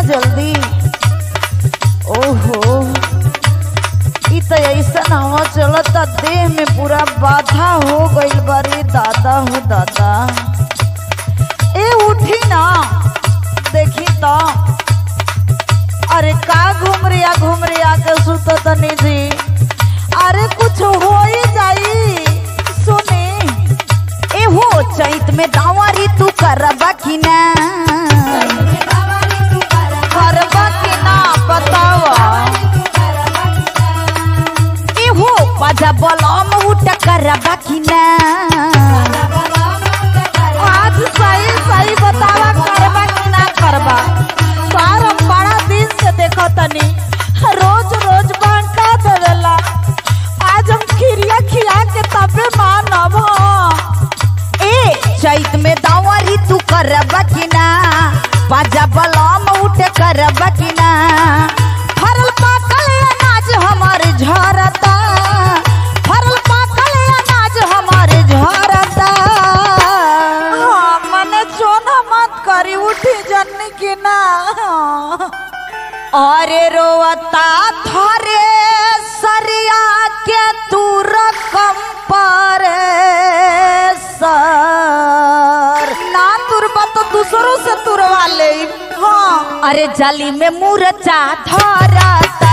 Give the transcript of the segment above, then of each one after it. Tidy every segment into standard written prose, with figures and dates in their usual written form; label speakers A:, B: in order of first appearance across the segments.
A: जल्दी। ओहो ई तो ऐसा हवा चलता देह में पूरा बाधा हो गई बारी दादा हो दादा। ए उठी ना देखी तो। अरे का घूम रिया के सुतो तनी जी। अरे कुछ हो ही जाई सुनी। ए हो चैत में दावारी तू करबा कि ना करबा कि ना बतावा। ए हो पाजा बलम उठ करबा कि ना। आज सही सही बतावा करबा कि ना करबा। सार हम बड़ा दिन से देखो तनी रोज रोज बांटा देवेला। आज हम खिरिया खिया के तबे मानब। ए चैत में दावारी तू करबा कि ना बाजा बलम उठ करबा कि ना। फरल पाकल अनाज हमार झरता। फरल पाकल अनाज हमार झरता। हाँ मने चोना मत करी उठी जन्नी कि ना। अरे रोवता थारे सरिया के तू रकम पर सर ना तुरबा तो दूसरों से तुरवा ले। हाँ अरे जाली में मूर्छा धरता।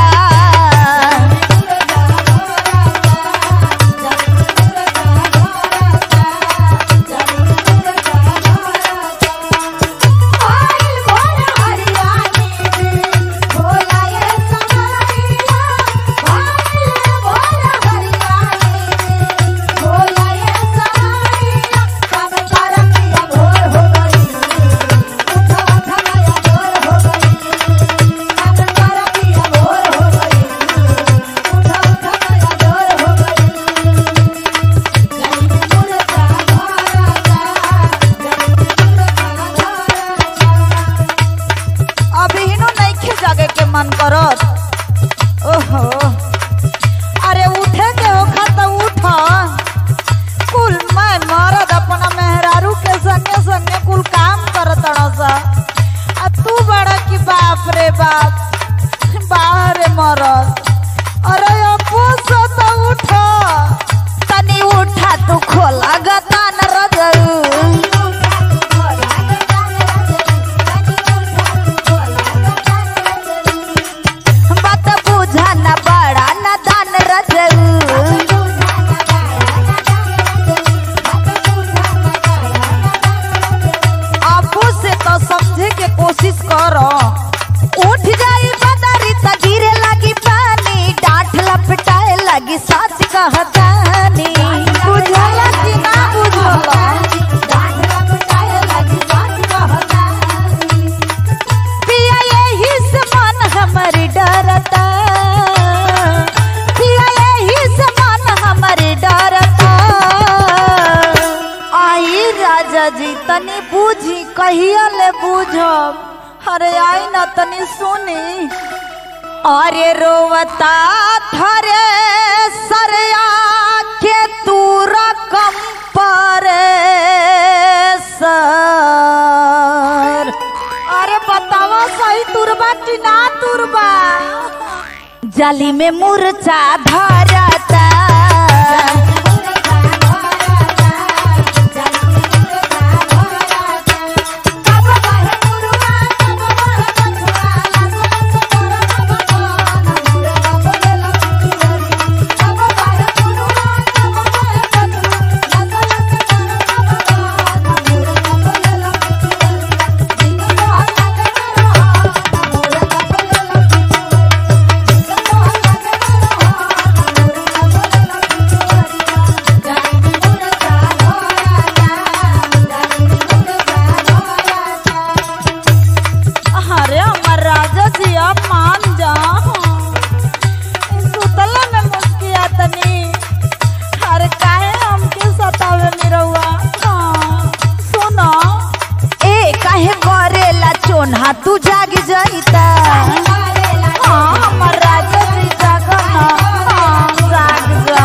A: मन करत। ओहो अरे उठे के होखा तो उठ। कुल मैं मरद अपना मेहरारू के संगे संगे कुल काम करत सा। आ तू बड़ा की बाप रे बाप बाहर मरद। अरे अपू से तो उठ तनी उठा तू खोला गतान रजऊ। कोशिश करो उठ जाई बदरी त गिरे लगी पानी। डांठ लपटाए लगी सच कहतानी। बुझला कि ना बुझला। पिया यही से मन हमर डरता। पिया यही से मन हमर डरता। आई राजा जी तनी बूझी कहिया ले बूझब। अरे आई न तनी सुनी। अरे रोवता थरे सरया के तू रकम पर सर। अरे बतावा सही तुरबा कि ना तुरबा। जाली में मूर्छा धरता। तू जाग जाइता। हाँ हमर राजा जी जागना। हाँ जाग जा।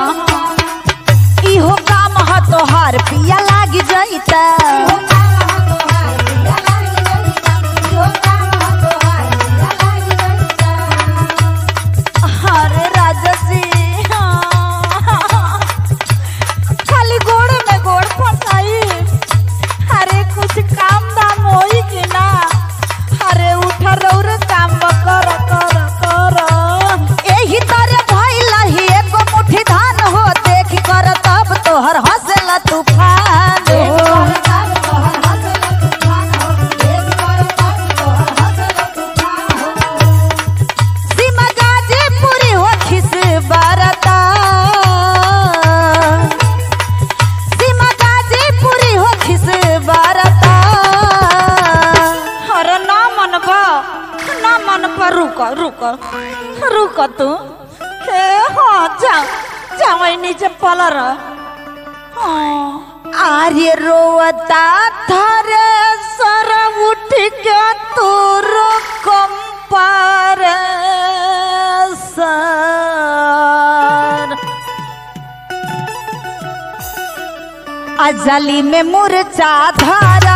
A: इहो काम ह तोहार पिया लाग जाइता। रौरे काम कर कर कर
B: एही तरे भइल ही एको मुट्ठी धान हो देख कर तब तोहर हंसला तूफान हो सीमा गाजीपुरी हो खिस बरता सीमा गाजीपुरी हो खिस बरता
A: अरे ना मन पर रुक रुक रुक तू हाँ जाओ नीचे पलर
B: आर्य रोवता थारे सर उठ के तोर कंपार सर अजली में मुरचा धारा